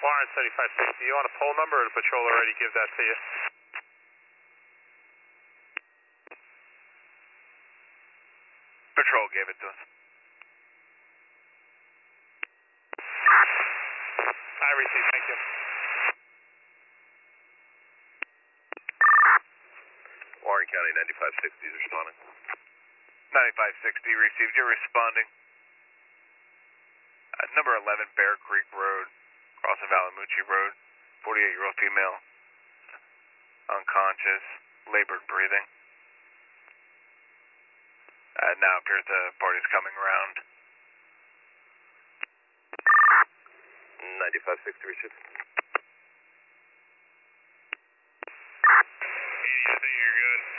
Lawrence 7560, you want a poll number or the patrol already give that to you? Patrol gave it to us. I received, thank you. Warren County 9560 is responding. 9560 received. You're responding. Number 11 Bear Creek Road, crossing Valamucci Road. 48-year-old female, unconscious, labored breathing. Now appears the party's coming around. 9560 received. 80, I think you're good.